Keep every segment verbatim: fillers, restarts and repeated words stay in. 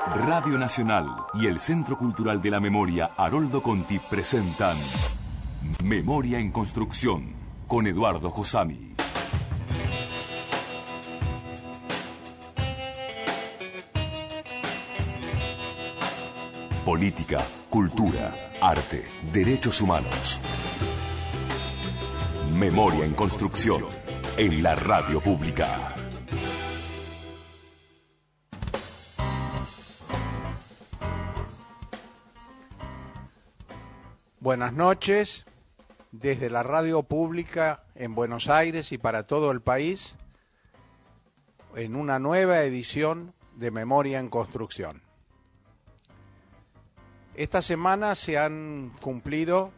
Radio Nacional y el Centro Cultural de la Memoria Haroldo Conti presentan Memoria en Construcción con Eduardo Josami. Política, cultura, arte, derechos humanos. Memoria en Construcción en la radio pública. Buenas noches, desde la radio pública en Buenos Aires y para todo el país, en una nueva edición de Memoria en Construcción. Esta semana se han cumplido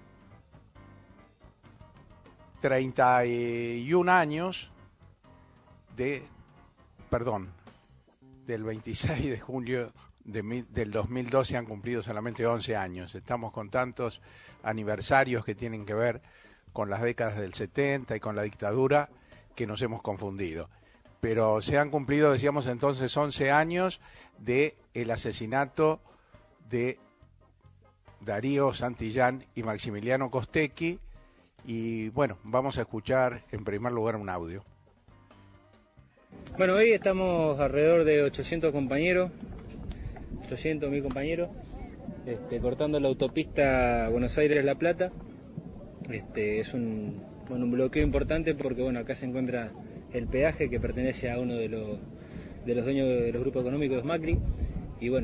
treinta y un años de, perdón, del veintiséis de julio de mi, del dos mil dos se han cumplido solamente once años. Estamos con tantos aniversarios que tienen que ver con las décadas del setenta y con la dictadura que nos hemos confundido. Pero se han cumplido, decíamos entonces, once años de el asesinato de Darío Santillán y Maximiliano Costecchi. Y bueno, vamos a escuchar en primer lugar un audio. Bueno, hoy estamos alrededor de ochocientos compañeros, ochocientos mil compañeros, este, cortando la autopista Buenos Aires-La Plata. Este, es un, bueno, un bloqueo importante porque bueno, acá se encuentra el peaje que pertenece a uno de los, de los dueños de los grupos económicos Macri. Y bueno,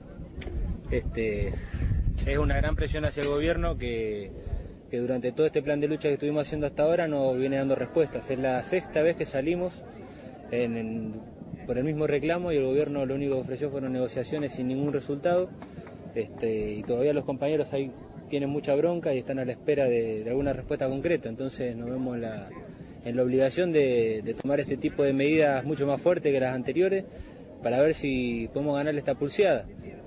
este, es una gran presión hacia el gobierno que, que durante todo este plan de lucha que estuvimos haciendo hasta ahora no viene dando respuestas. Es la sexta vez que salimos en, en, por el mismo reclamo y el gobierno lo único que ofreció fueron negociaciones sin ningún resultado. Este, y todavía los compañeros ahí tienen mucha bronca y están a la espera de, de alguna respuesta concreta. Entonces nos vemos en la, en la obligación de, de tomar este tipo de medidas mucho más fuertes que las anteriores para ver si podemos ganarle esta pulseada.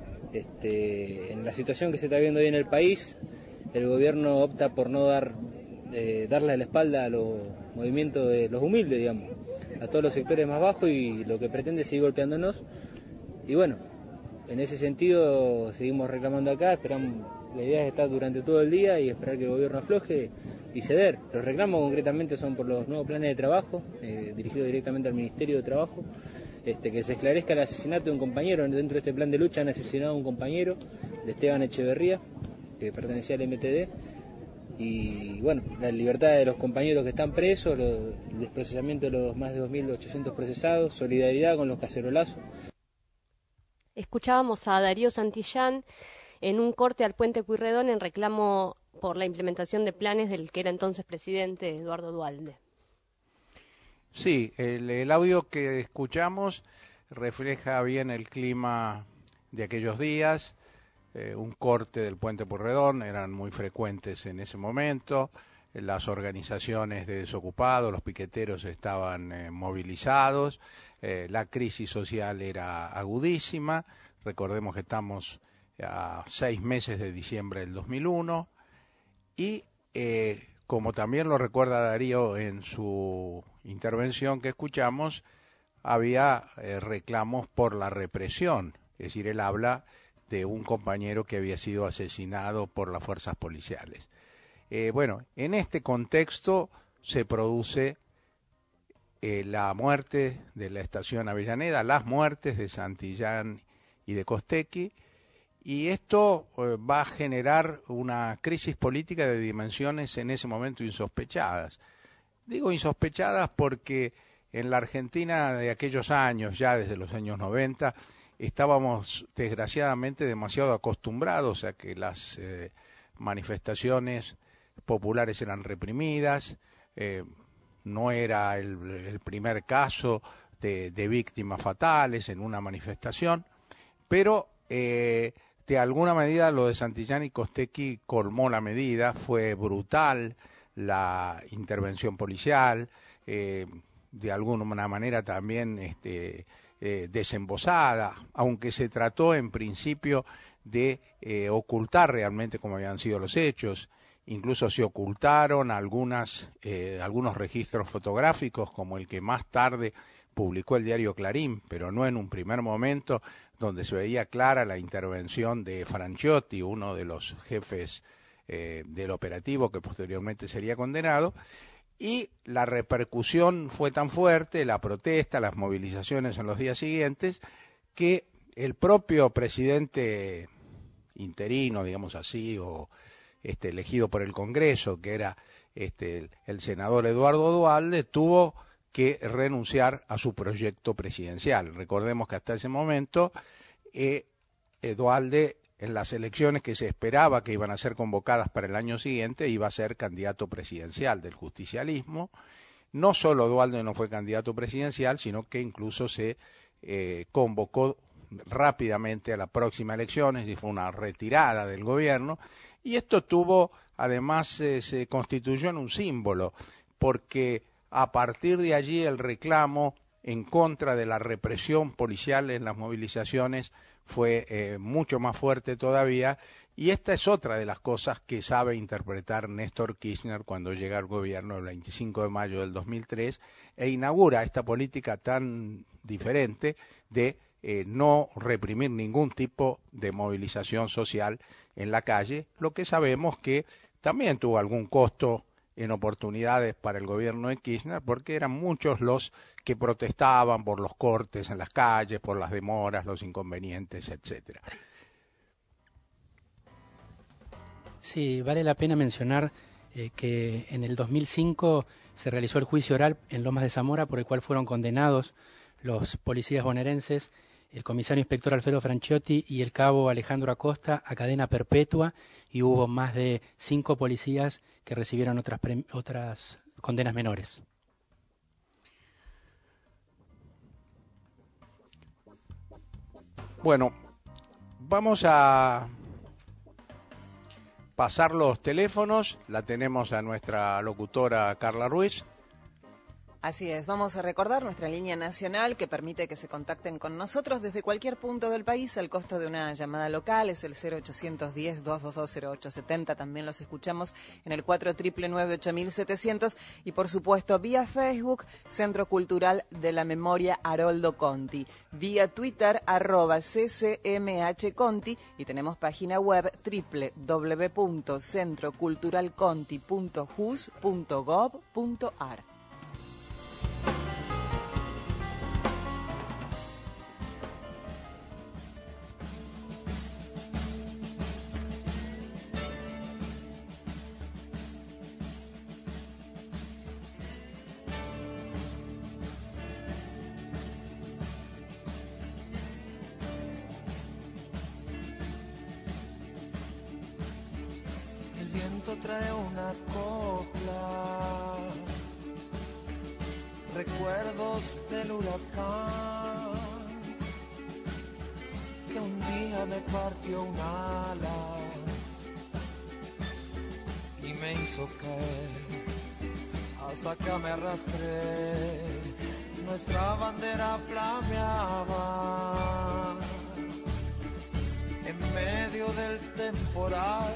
Este, en la situación que se está viendo hoy en el país, el gobierno opta por no dar eh, darle la espalda a los movimientos de los humildes, digamos, a todos los sectores más bajos, y lo que pretende es seguir golpeándonos. Y bueno, en ese sentido seguimos reclamando acá, esperamos, la idea es estar durante todo el día y esperar que el gobierno afloje y ceder. Los reclamos concretamente son por los nuevos planes de trabajo, eh, dirigidos directamente al Ministerio de Trabajo. Este, que se esclarezca el asesinato de un compañero. Dentro de este plan de lucha han asesinado a un compañero, de Esteban Echeverría, que pertenecía al M T D, y bueno, la libertad de los compañeros que están presos, lo, el desprocesamiento de los más de dos mil ochocientos procesados, solidaridad con los cacerolazos. Escuchábamos a Darío Santillán en un corte al puente Pueyrredón en reclamo por la implementación de planes del que era entonces presidente Eduardo Duhalde. Sí, el, el audio que escuchamos refleja bien el clima de aquellos días. Eh, un corte del puente Pueyrredón, eran muy frecuentes en ese momento. Las organizaciones de desocupados, los piqueteros estaban eh, movilizados. Eh, la crisis social era agudísima. Recordemos que estamos a seis meses de diciembre del dos mil uno. Y eh, como también lo recuerda Darío en su intervención que escuchamos, había eh, reclamos por la represión, es decir, él habla de un compañero que había sido asesinado por las fuerzas policiales. Eh, bueno, en este contexto se produce eh, la muerte de la estación Avellaneda, las muertes de Santillán y de Costecchi, y esto eh, va a generar una crisis política de dimensiones en ese momento insospechadas. Digo insospechadas porque en la Argentina de aquellos años, ya desde los años noventa, estábamos desgraciadamente demasiado acostumbrados a que las eh, manifestaciones populares eran reprimidas. Eh, no era el, el primer caso de, de víctimas fatales en una manifestación, pero eh, de alguna medida lo de Santillán y Costecchi colmó la medida. Fue brutal la intervención policial, eh, de alguna manera también este, eh, desembosada, aunque se trató en principio de eh, ocultar realmente cómo habían sido los hechos. Incluso se ocultaron algunas, eh, algunos registros fotográficos, como el que más tarde publicó el diario Clarín, pero no en un primer momento, donde se veía clara la intervención de Franciotti, uno de los jefes eh, del operativo que posteriormente sería condenado, y la repercusión fue tan fuerte, la protesta, las movilizaciones en los días siguientes, que el propio presidente interino, digamos así, o este, elegido por el Congreso, que era este, el, el senador Eduardo Duhalde, tuvo que renunciar a su proyecto presidencial. Recordemos que hasta ese momento eh, Duhalde, en las elecciones que se esperaba que iban a ser convocadas para el año siguiente, iba a ser candidato presidencial del justicialismo. No solo Duhalde no fue candidato presidencial, sino que incluso se eh, convocó rápidamente a la próxima elección, y fue una retirada del gobierno, y esto tuvo, además, eh, se constituyó en un símbolo, porque a partir de allí el reclamo en contra de la represión policial en las movilizaciones fue eh, mucho más fuerte todavía, y esta es otra de las cosas que sabe interpretar Néstor Kirchner cuando llega al gobierno el veinticinco de mayo del dos mil tres e inaugura esta política tan diferente de eh, no reprimir ningún tipo de movilización social en la calle, lo que sabemos que también tuvo algún costo en oportunidades para el gobierno de Kirchner, porque eran muchos los que protestaban por los cortes en las calles, por las demoras, los inconvenientes, etcétera. Sí, vale la pena mencionar eh, que en el dos mil cinco se realizó el juicio oral en Lomas de Zamora, por el cual fueron condenados los policías bonaerenses, el comisario inspector Alfredo Franciotti y el cabo Alejandro Acosta, a cadena perpetua, y hubo más de cinco policías que recibieron otras, pre otras condenas menores. Bueno, vamos a pasar los teléfonos. La tenemos a nuestra locutora Carla Ruiz. Así es, vamos a recordar nuestra línea nacional que permite que se contacten con nosotros desde cualquier punto del país. El costo de una llamada local es el cero ochocientos diez, doscientos veintidós, cero ocho setenta. También los escuchamos en el cuatro nueve nueve, ocho mil setecientos y por supuesto vía Facebook, Centro Cultural de la Memoria Haroldo Conti. Vía Twitter, arroba C C M H Conti, y tenemos página web doble u doble u doble u punto centro cultural conti punto jus punto gob punto ar. Trae una copla, recuerdos del huracán, que un día me partió un ala y me hizo caer, hasta que me arrastré, nuestra bandera flameaba, en medio del temporal.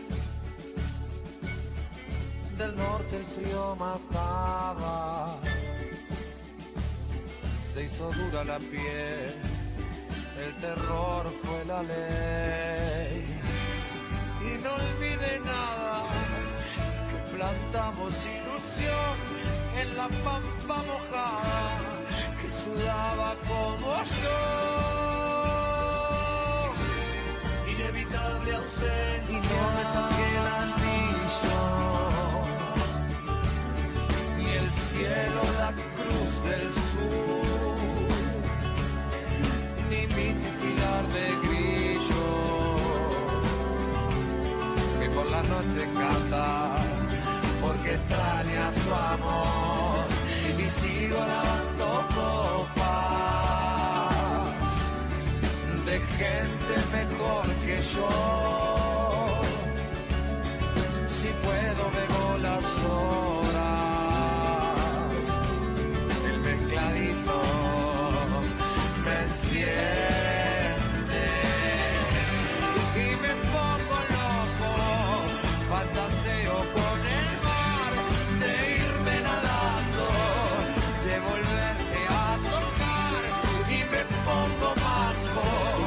Del norte el frío mataba, se hizo dura la piel, el terror fue la ley. Y no olvide nada, que plantamos ilusión en la pampa mojada, que sudaba como yo. Inevitable ausencia, y no me saqué el anillo, el cielo, la cruz del sur, ni mi titilar de grillo, que por la noche canta, porque extraña su amor, y sigo lavando copas de gente mejor que yo. Si puedo bebo las horas, el mezcladito me enciende y me pongo loco, fantaseo con el mar, de irme nadando, de volverte a tocar, y me pongo manco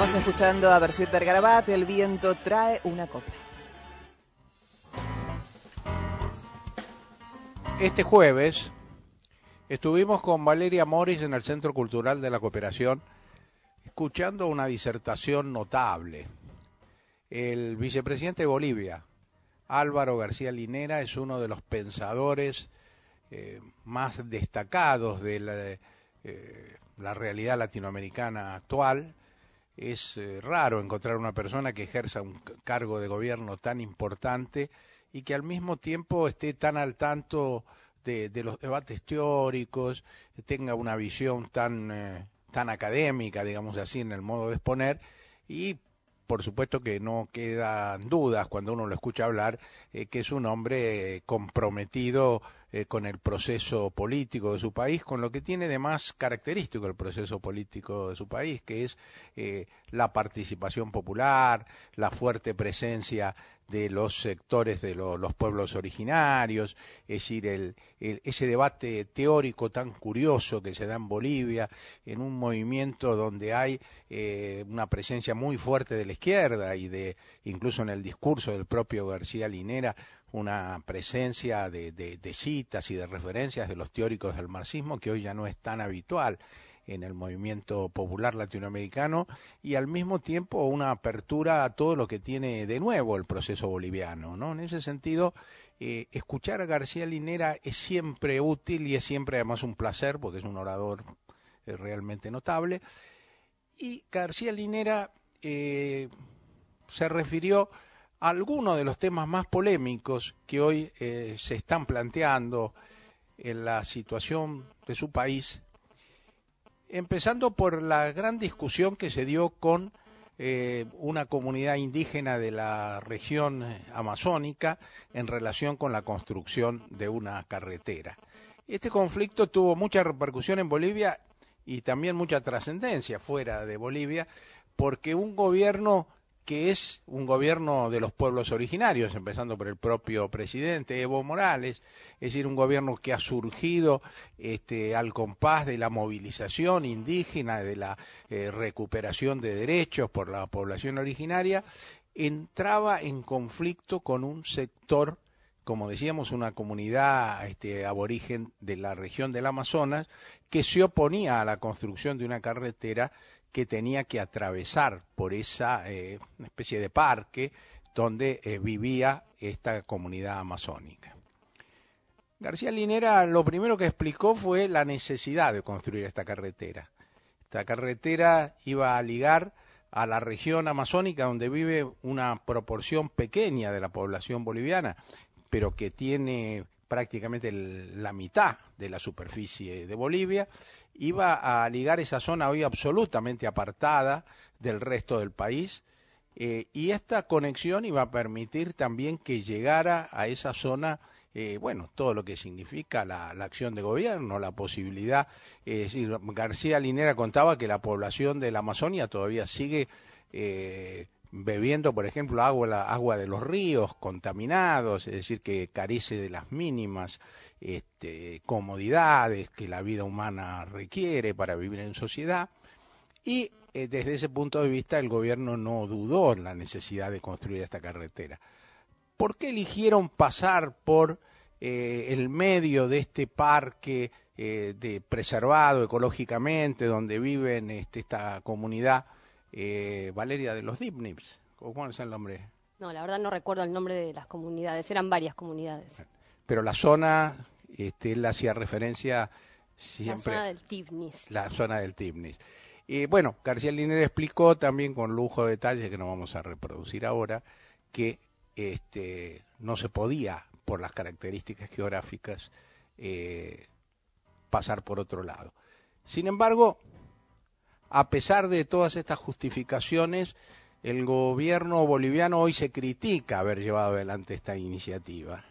Estamos escuchando a Bersuit Vergarabat, El viento trae una copla. Este jueves estuvimos con Valeria Morris en el Centro Cultural de la Cooperación, escuchando una disertación notable. El vicepresidente de Bolivia, Álvaro García Linera, es uno de los pensadores eh, más destacados de la, eh, la realidad latinoamericana actual. Es eh, raro encontrar una persona que ejerza un cargo de gobierno tan importante y que al mismo tiempo esté tan al tanto de, de los debates teóricos, tenga una visión tan, eh, tan académica, digamos así, en el modo de exponer, y por supuesto que no quedan dudas cuando uno lo escucha hablar, eh, que es un hombre eh, comprometido eh, con el proceso político de su país, con lo que tiene de más característico el proceso político de su país, que es eh, la participación popular, la fuerte presencia de los sectores de lo, los pueblos originarios, es decir, el, el, ese debate teórico tan curioso que se da en Bolivia, en un movimiento donde hay eh, una presencia muy fuerte de la izquierda y de incluso en el discurso del propio García Linera, una presencia de, de, de citas y de referencias de los teóricos del marxismo que hoy ya no es tan habitual en el movimiento popular latinoamericano, y al mismo tiempo una apertura a todo lo que tiene de nuevo el proceso boliviano, ¿no? En ese sentido, eh, escuchar a García Linera es siempre útil y es siempre además un placer, porque es un orador eh, realmente notable. Y García Linera eh, se refirió a algunos de los temas más polémicos que hoy eh, se están planteando en la situación de su país, empezando por la gran discusión que se dio con eh, una comunidad indígena de la región amazónica en relación con la construcción de una carretera. Este conflicto tuvo mucha repercusión en Bolivia y también mucha trascendencia fuera de Bolivia, porque un gobierno que es un gobierno de los pueblos originarios, empezando por el propio presidente Evo Morales, es decir, un gobierno que ha surgido este, al compás de la movilización indígena, de la eh, recuperación de derechos por la población originaria, entraba en conflicto con un sector, como decíamos, una comunidad este, aborigen de la región del Amazonas, que se oponía a la construcción de una carretera que tenía que atravesar por esa eh, especie de parque donde eh, vivía esta comunidad amazónica. García Linera lo primero que explicó fue la necesidad de construir esta carretera. Esta carretera iba a ligar a la región amazónica donde vive una proporción pequeña de la población boliviana, pero que tiene prácticamente el, la mitad de la superficie de Bolivia. Iba a ligar esa zona hoy absolutamente apartada del resto del país, eh, y esta conexión iba a permitir también que llegara a esa zona, eh, bueno, todo lo que significa la, la acción de gobierno, la posibilidad, eh, es decir, García Linera contaba que la población de la Amazonia todavía sigue eh, bebiendo, por ejemplo, agua, la, agua de los ríos contaminados, es decir, que carece de las mínimas este, comodidades que la vida humana requiere para vivir en sociedad, y eh, desde ese punto de vista el gobierno no dudó en la necesidad de construir esta carretera. ¿Por qué eligieron pasar por eh, el medio de este parque eh, de preservado ecológicamente, donde viven este, esta comunidad, eh, Valeria, de los Dipnips? ¿Cuál es el nombre? No, la verdad no recuerdo el nombre de las comunidades, eran varias comunidades. Pero la zona, este, él hacía referencia siempre... La zona del Tivnis. La zona del Tivnis. Y bueno, García Linera explicó también con lujo de detalles, que no vamos a reproducir ahora, que este, no se podía, por las características geográficas, eh, pasar por otro lado. Sin embargo, a pesar de todas estas justificaciones, el gobierno boliviano hoy se critica haber llevado adelante esta iniciativa.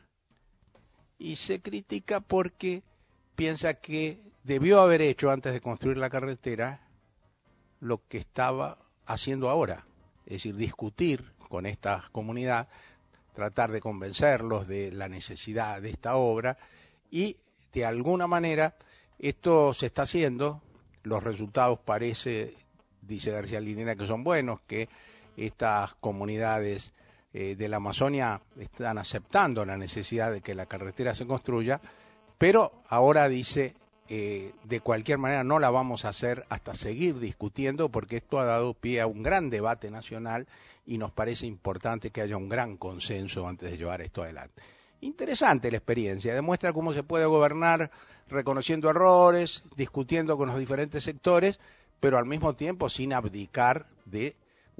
Y se critica porque piensa que debió haber hecho antes de construir la carretera lo que estaba haciendo ahora, es decir, discutir con esta comunidad, tratar de convencerlos de la necesidad de esta obra, y de alguna manera esto se está haciendo, los resultados parece dice García Linera que son buenos, que estas comunidades eh, de la Amazonia están aceptando la necesidad de que la carretera se construya, pero ahora dice, eh, de cualquier manera no la vamos a hacer hasta seguir discutiendo, porque esto ha dado pie a un gran debate nacional y nos parece importante que haya un gran consenso antes de llevar esto adelante. Interesante la experiencia, demuestra cómo se puede gobernar reconociendo errores, discutiendo con los diferentes sectores, pero al mismo tiempo sin abdicar de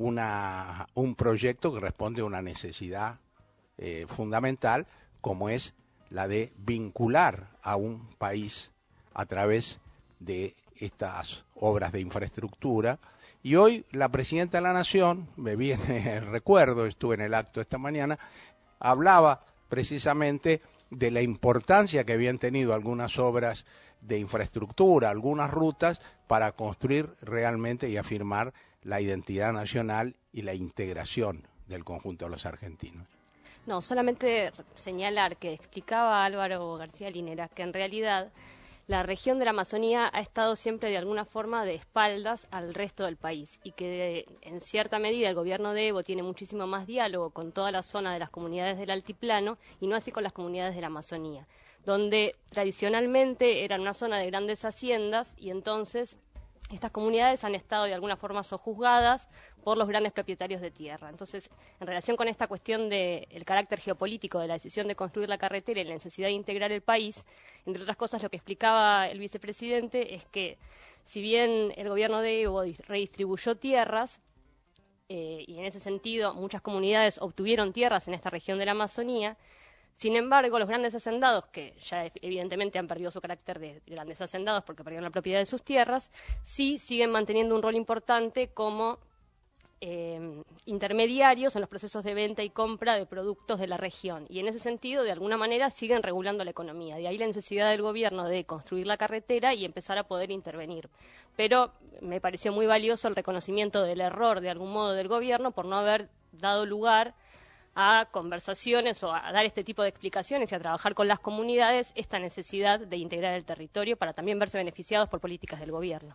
una, un proyecto que responde a una necesidad eh, fundamental, como es la de vincular a un país a través de estas obras de infraestructura. Y hoy la Presidenta de la Nación, me viene el recuerdo, estuve en el acto esta mañana, hablaba precisamente de la importancia que habían tenido algunas obras de infraestructura, algunas rutas, para construir realmente y afirmar la identidad nacional y la integración del conjunto de los argentinos. No, solamente señalar que explicaba Álvaro García Linera que en realidad la región de la Amazonía ha estado siempre de alguna forma de espaldas al resto del país y que de, en cierta medida el gobierno de Evo tiene muchísimo más diálogo con toda la zona de las comunidades del altiplano y no así con las comunidades de la Amazonía, donde tradicionalmente era una zona de grandes haciendas y entonces estas comunidades han estado de alguna forma sojuzgadas por los grandes propietarios de tierra. Entonces, en relación con esta cuestión del carácter geopolítico de la decisión de construir la carretera y la necesidad de integrar el país, entre otras cosas lo que explicaba el vicepresidente es que si bien el gobierno de Evo redistribuyó tierras, eh, y en ese sentido muchas comunidades obtuvieron tierras en esta región de la Amazonía, sin embargo, los grandes hacendados, que ya evidentemente han perdido su carácter de grandes hacendados porque perdieron la propiedad de sus tierras, sí siguen manteniendo un rol importante como eh, intermediarios en los procesos de venta y compra de productos de la región. Y en ese sentido, de alguna manera, siguen regulando la economía. De ahí la necesidad del gobierno de construir la carretera y empezar a poder intervenir. Pero me pareció muy valioso el reconocimiento del error, de algún modo, del gobierno por no haber dado lugar a conversaciones o a dar este tipo de explicaciones y a trabajar con las comunidades esta necesidad de integrar el territorio para también verse beneficiados por políticas del gobierno.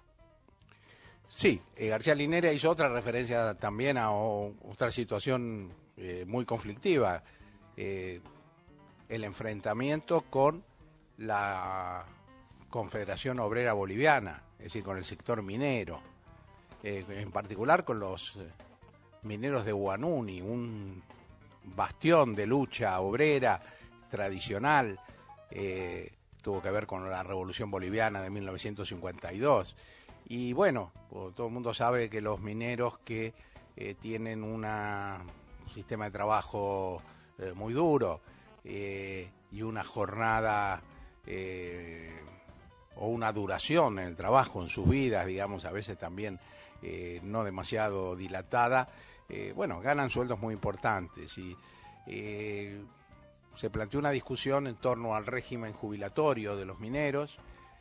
Sí, eh, García Linera hizo otra referencia también a o, otra situación eh, muy conflictiva, eh, el enfrentamiento con la Confederación Obrera Boliviana, es decir, con el sector minero, eh, en particular con los eh, mineros de Huanuni, un bastión de lucha obrera tradicional, eh, tuvo que ver con la Revolución Boliviana de mil novecientos cincuenta y dos. Y bueno, todo el mundo sabe que los mineros que eh, tienen una, un sistema de trabajo eh, muy duro eh, y una jornada eh, o una duración en el trabajo, en sus vidas, digamos, a veces también eh, no demasiado dilatada, Eh, bueno, ganan sueldos muy importantes y eh, se planteó una discusión en torno al régimen jubilatorio de los mineros.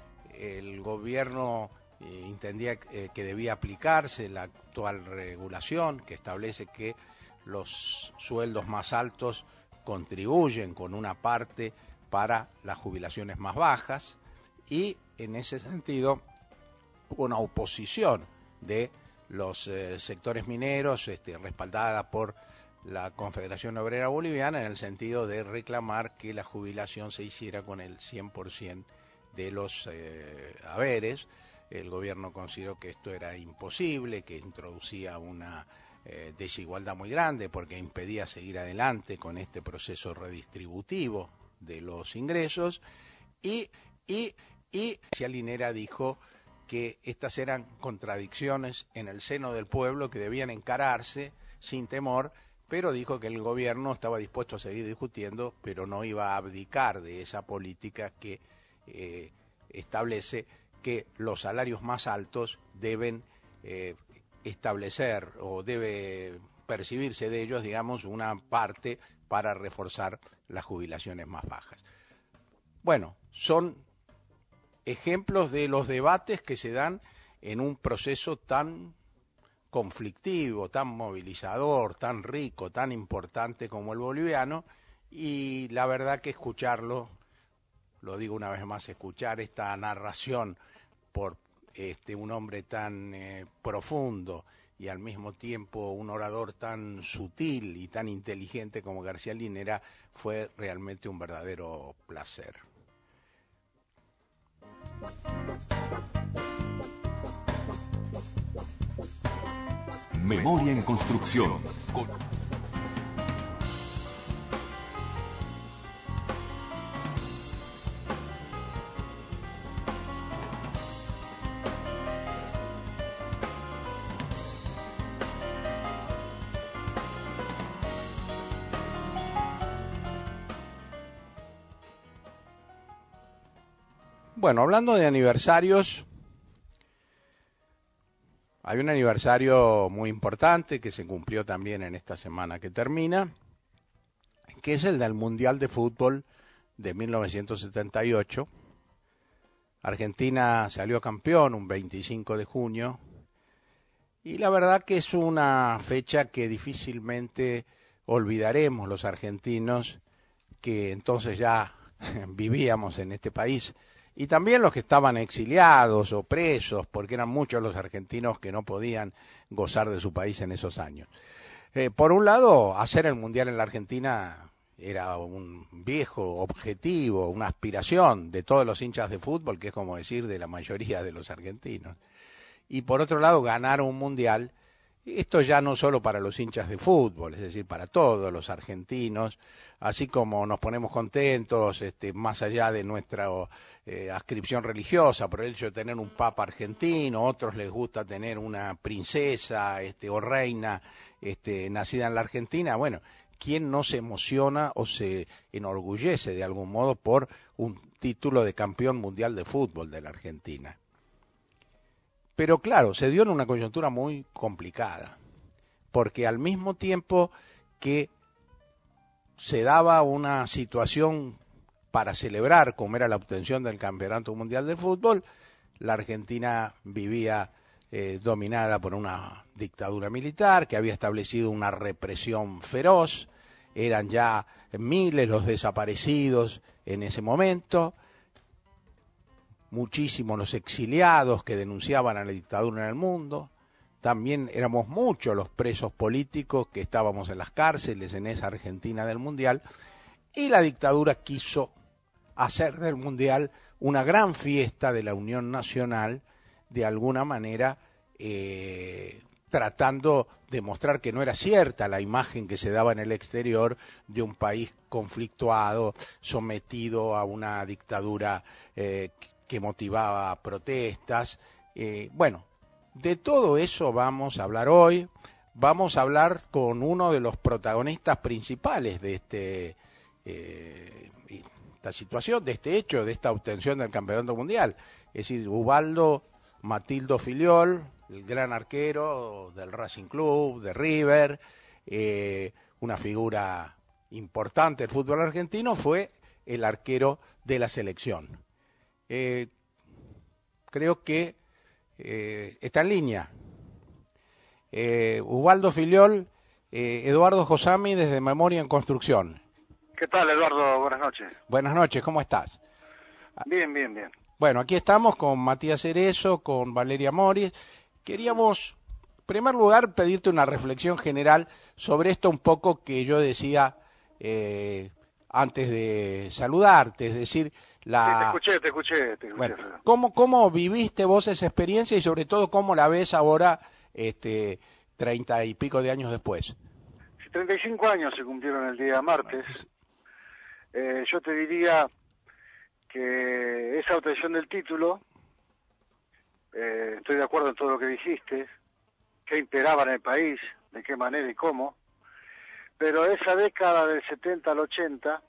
El gobierno eh, entendía eh, que debía aplicarse la actual regulación que establece que los sueldos más altos contribuyen con una parte para las jubilaciones más bajas y en ese sentido hubo una oposición de los eh, sectores mineros, este, respaldada por la Confederación Obrera Boliviana, en el sentido de reclamar que la jubilación se hiciera con el cien por ciento de los eh, haberes. El gobierno consideró que esto era imposible, que introducía una eh, desigualdad muy grande porque impedía seguir adelante con este proceso redistributivo de los ingresos, y, y, y García Linera dijo que estas eran contradicciones en el seno del pueblo que debían encararse sin temor, pero dijo que el gobierno estaba dispuesto a seguir discutiendo, pero no iba a abdicar de esa política que eh, establece que los salarios más altos deben eh, establecer o debe percibirse de ellos, digamos, una parte para reforzar las jubilaciones más bajas. Bueno, son ejemplos de los debates que se dan en un proceso tan conflictivo, tan movilizador, tan rico, tan importante como el boliviano, y la verdad que escucharlo, lo digo una vez más, escuchar esta narración por este, un hombre tan eh, profundo y al mismo tiempo un orador tan sutil y tan inteligente como García Linera, fue realmente un verdadero placer. Memoria en construcción. Con... Bueno, hablando de aniversarios, hay un aniversario muy importante que se cumplió también en esta semana que termina, que es el del Mundial de Fútbol de mil novecientos setenta y ocho. Argentina salió campeón un veinticinco de junio y la verdad que es una fecha que difícilmente olvidaremos los argentinos que entonces ya vivíamos en este país. Y también los que estaban exiliados o presos, porque eran muchos los argentinos que no podían gozar de su país en esos años. Eh, por un lado, hacer el Mundial en la Argentina era un viejo objetivo, una aspiración de todos los hinchas de fútbol, que es como decir de la mayoría de los argentinos. Y por otro lado, ganar un Mundial, esto ya no solo para los hinchas de fútbol, es decir, para todos los argentinos, así como nos ponemos contentos, este, más allá de nuestra eh, adscripción religiosa, por el hecho de tener un papa argentino, otros les gusta tener una princesa este, o reina este, nacida en la Argentina. Bueno, ¿quién no se emociona o se enorgullece de algún modo por un título de campeón mundial de fútbol de la Argentina? Pero claro, se dio en una coyuntura muy complicada, porque al mismo tiempo que se daba una situación para celebrar, como era la obtención del Campeonato Mundial de Fútbol, la Argentina vivía eh, dominada por una dictadura militar que había establecido una represión feroz, eran ya miles los desaparecidos en ese momento, muchísimos los exiliados que denunciaban a la dictadura en el mundo, también éramos muchos los presos políticos que estábamos en las cárceles en esa Argentina del Mundial, y la dictadura quiso hacer del Mundial una gran fiesta de la Unión Nacional, de alguna manera eh, tratando de mostrar que no era cierta la imagen que se daba en el exterior de un país conflictuado, sometido a una dictadura eh, que motivaba protestas. Eh, bueno, de todo eso vamos a hablar hoy. Vamos a hablar con uno de los protagonistas principales de este, eh, esta situación, de este hecho, de esta obtención del Campeonato Mundial. Es decir, Ubaldo Matildo Filiol, el gran arquero del Racing Club, de River, eh, una figura importante del fútbol argentino, fue el arquero de la selección. Eh, creo que eh, está en línea. Eh, Ubaldo Filiol, eh, Eduardo Josami desde Memoria en Construcción. ¿Qué tal, Eduardo? Buenas noches. Buenas noches, ¿cómo estás? Bien, bien, bien. Bueno, aquí estamos con Matías Cerezo, con Valeria Moris. Queríamos, en primer lugar, pedirte una reflexión general sobre esto un poco que yo decía eh, antes de saludarte, es decir, la... Sí, te escuché, te escuché, te escuché. Bueno, ¿cómo, ¿cómo viviste vos esa experiencia y sobre todo cómo la ves ahora, este, treinta y pico de años después? treinta y cinco años se cumplieron el día martes. Eh, yo te diría que esa obtención del título, eh, estoy de acuerdo en todo lo que dijiste, qué imperaba en el país, de qué manera y cómo, pero esa década del setenta al ochenta,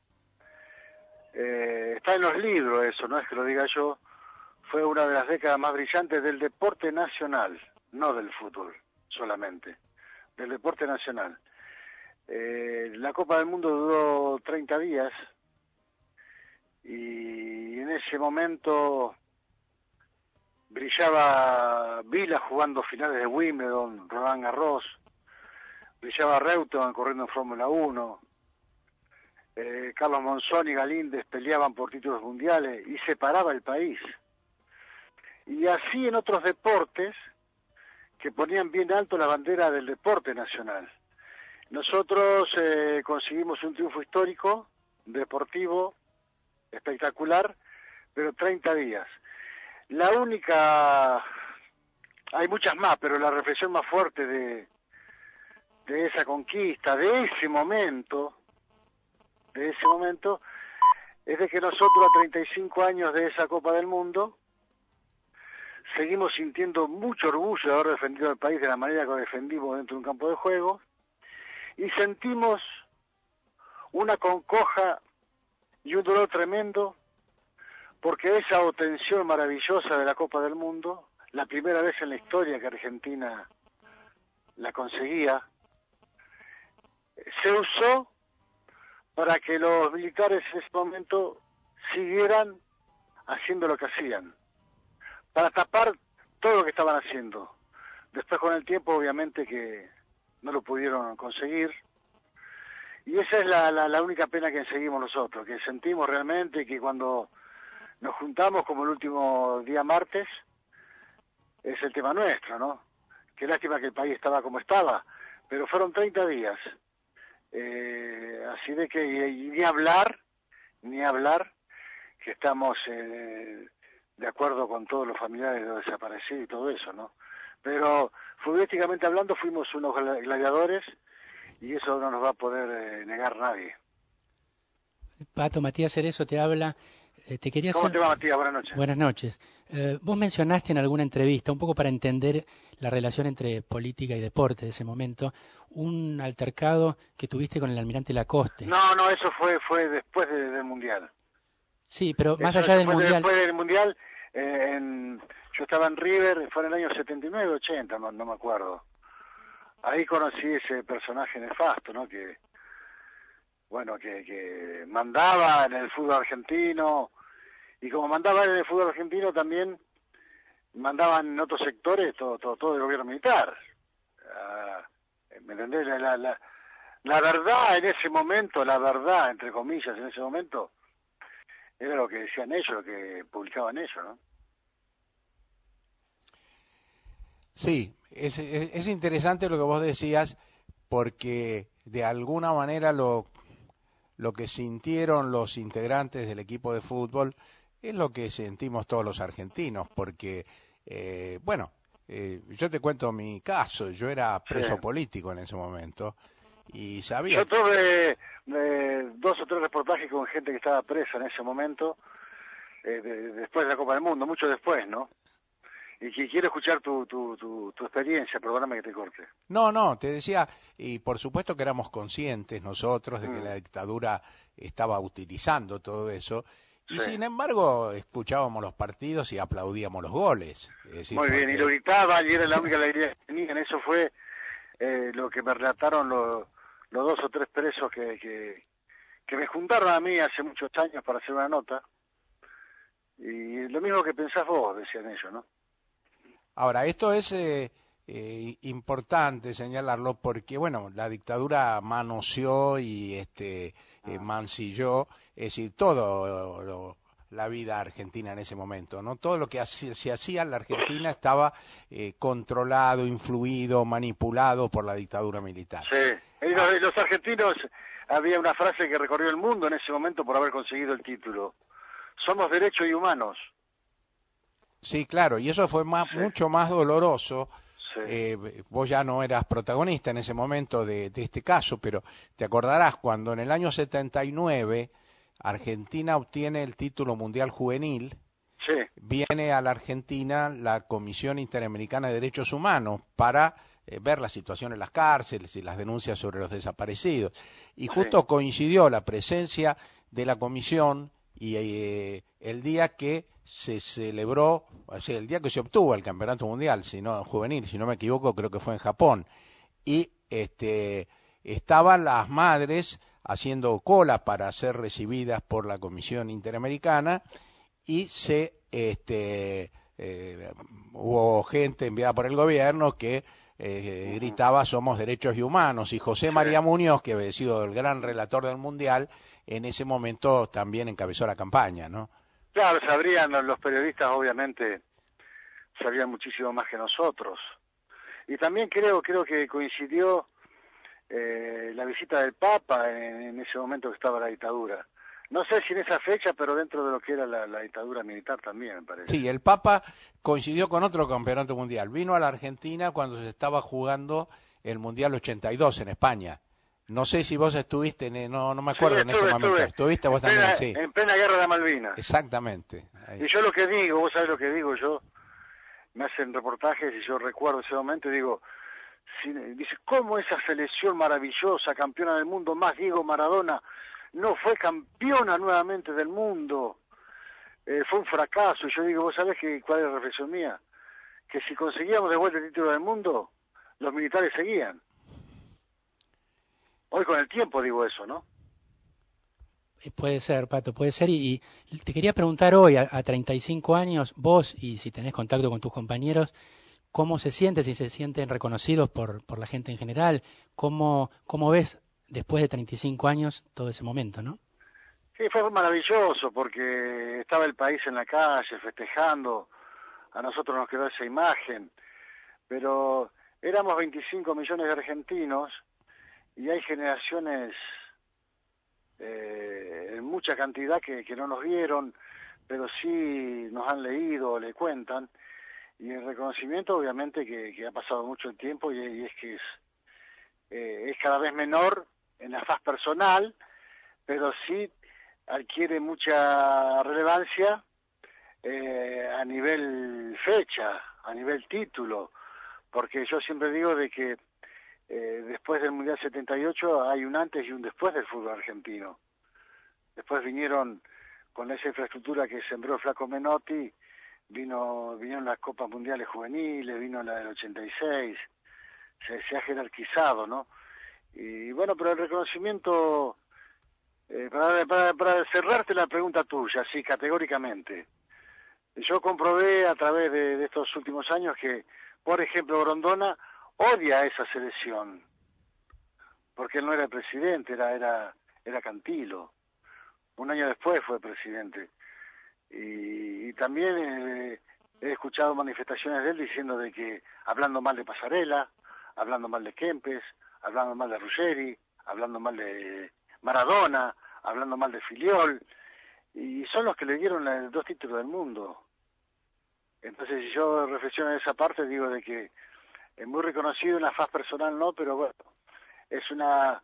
eh, está en los libros eso, no es que lo diga yo, fue una de las décadas más brillantes del deporte nacional, no del fútbol solamente, del deporte nacional. Eh, la Copa del Mundo duró treinta días y en ese momento brillaba Vila jugando finales de Wimbledon, Roland Garros, brillaba Reutemann corriendo en Fórmula uno, eh, Carlos Monzón y Galíndez peleaban por títulos mundiales y separaba el país. y así en otros deportes que ponían bien alto la bandera del deporte nacional. Nosotros eh, conseguimos un triunfo histórico, deportivo, espectacular, pero treinta días. La única, hay muchas más, pero la reflexión más fuerte de, de esa conquista, de ese momento, de ese momento, es de que nosotros a treinta y cinco años de esa Copa del Mundo, seguimos sintiendo mucho orgullo de haber defendido al país de la manera que lo defendimos dentro de un campo de juego, y sentimos una congoja y un dolor tremendo, porque esa obtención maravillosa de la Copa del Mundo, la primera vez en la historia que Argentina la conseguía, se usó para que los militares en ese momento siguieran haciendo lo que hacían, para tapar todo lo que estaban haciendo. Después con el tiempo obviamente que no lo pudieron conseguir, y esa es la, la, la única pena que seguimos nosotros, que sentimos realmente que cuando nos juntamos como el último día martes, es el tema nuestro, ¿no? Qué lástima que el país estaba como estaba, pero fueron treinta días, eh, así de que y, y ni hablar, ni hablar, que estamos eh, de acuerdo con todos los familiares de los desaparecidos y todo eso, ¿no? Pero futbolísticamente hablando fuimos unos gladiadores y eso no nos va a poder eh, negar nadie. Pato, Matías Cerezo te habla. Eh, te quería ¿Cómo hacer... te va, Matías? Buenas noches. Buenas noches. Eh, vos mencionaste en alguna entrevista, un poco para entender la relación entre política y deporte de ese momento, un altercado que tuviste con el almirante Lacoste. No, no, eso fue fue después de, del Mundial. Sí, pero más eso allá del fue Mundial... Después del Mundial, eh, en, yo estaba en River, fue en el año setenta y nueve, ochenta, no, no me acuerdo. Ahí conocí ese personaje nefasto, ¿no? Que, bueno, que, que mandaba en el fútbol argentino, y como mandaba en el fútbol argentino también mandaban en otros sectores todo todo, todo el gobierno militar. Uh, ¿Me entendés? La, la, la, la verdad en ese momento, la verdad, entre comillas, en ese momento, era lo que decían ellos, lo que publicaban ellos, ¿no? Sí, es, es, es interesante lo que vos decías, porque de alguna manera lo, lo que sintieron los integrantes del equipo de fútbol es lo que sentimos todos los argentinos, porque, eh, bueno, eh, yo te cuento mi caso, yo era preso sí. político en ese momento, y sabía... Yo tuve eh, dos o tres reportajes con gente que estaba presa en ese momento, eh, de, después de la Copa del Mundo, mucho después, ¿no? Y que quiero escuchar tu, tu, tu, tu experiencia, perdóname que te corte. No, no, te decía, y por supuesto que éramos conscientes nosotros de que mm. la dictadura estaba utilizando todo eso, y sí. sin embargo escuchábamos los partidos y aplaudíamos los goles. Es decir, muy bien, porque... y lo gritaban y era la única alegría que tenían. Eso fue eh, lo que me relataron los, los dos o tres presos que, que, que me juntaron a mí hace muchos años para hacer una nota. Y lo mismo que pensás vos, decían ellos, ¿no? Ahora, esto es eh, eh, importante señalarlo porque, bueno, la dictadura manoseó y este eh, mancilló, es decir, todo lo, la vida argentina en ese momento, ¿no? Todo lo que hace, se hacía en la Argentina estaba eh, controlado, influido, manipulado por la dictadura militar. Sí, y los, los argentinos, había una frase que recorrió el mundo en ese momento por haber conseguido el título: somos derechos y humanos. Sí, claro, y eso fue más, sí. mucho más doloroso. Sí. Eh, vos ya no eras protagonista en ese momento de, de este caso, pero te acordarás cuando en el año setenta y nueve Argentina obtiene el título mundial juvenil, sí. viene a la Argentina la Comisión Interamericana de Derechos Humanos para eh, ver la situación en las cárceles y las denuncias sobre los desaparecidos. Y justo sí. coincidió la presencia de la comisión y eh, el día que se celebró, o sea, el día que se obtuvo el campeonato mundial, si no juvenil, si no me equivoco, creo que fue en Japón, y este estaban las madres haciendo cola para ser recibidas por la Comisión Interamericana y se este eh, hubo gente enviada por el gobierno que eh, gritaba somos derechos y humanos, y José María Muñoz, que había sido el gran relator del mundial, en ese momento también encabezó la campaña, ¿no? Claro, sabrían los periodistas, obviamente, sabían muchísimo más que nosotros. Y también creo creo que coincidió eh, la visita del Papa en, en ese momento que estaba la dictadura. No sé si en esa fecha, pero dentro de lo que era la, la dictadura militar también, me parece. Sí, el Papa coincidió con otro campeonato mundial. Vino a la Argentina cuando se estaba jugando el Mundial ochenta y dos en España. No sé si vos estuviste, en, no no me acuerdo sí, estuve, en ese momento. Estuve. ¿Estuviste vos en también? Plena, sí. En plena guerra de Malvinas. Exactamente. Ahí. Y yo lo que digo, vos sabés lo que digo yo, me hacen reportajes y yo recuerdo ese momento y digo, si, dice, ¿cómo esa selección maravillosa, campeona del mundo, más Diego Maradona, no fue campeona nuevamente del mundo? Eh, fue un fracaso. Y yo digo, ¿vos sabés que, cuál es la reflexión mía? Que si conseguíamos de vuelta el título del mundo, los militares seguían. Hoy con el tiempo digo eso, ¿no? Puede ser, Pato, puede ser. Y, y te quería preguntar hoy, a, a treinta y cinco años, vos, y si tenés contacto con tus compañeros, ¿cómo se siente, si se sienten reconocidos por, por la gente en general? ¿Cómo, cómo ves, después de treinta y cinco años, todo ese momento, no? Sí, fue maravilloso, porque estaba el país en la calle, festejando. A nosotros nos quedó esa imagen. Pero éramos veinticinco millones de argentinos, y hay generaciones eh, en mucha cantidad que, que no nos vieron, pero sí nos han leído, le cuentan, y el reconocimiento obviamente que, que ha pasado mucho el tiempo y, y es que es, eh, es cada vez menor en la faz personal, pero sí adquiere mucha relevancia eh, a nivel fecha, a nivel título, porque yo siempre digo de que Eh, después del Mundial setenta y ocho hay un antes y un después del fútbol argentino. Después vinieron con esa infraestructura que sembró Flaco Menotti, vino vinieron las Copas Mundiales Juveniles, vino la del ochenta y seis, se, se ha jerarquizado, ¿no? Y bueno, pero el reconocimiento, eh, para, para, para cerrarte la pregunta tuya, así categóricamente, yo comprobé a través de, de estos últimos años que, por ejemplo, Grondona odia a esa selección, porque él no era presidente, era era era Cantilo. Un año después fue presidente. Y, y también eh, he escuchado manifestaciones de él diciendo de que, hablando mal de Pasarela, hablando mal de Kempes, hablando mal de Ruggeri, hablando mal de Maradona, hablando mal de Filiol, y son los que le dieron los dos títulos del mundo. Entonces, si yo reflexiono en esa parte, digo de que es muy reconocido en la faz personal, no, pero bueno, es una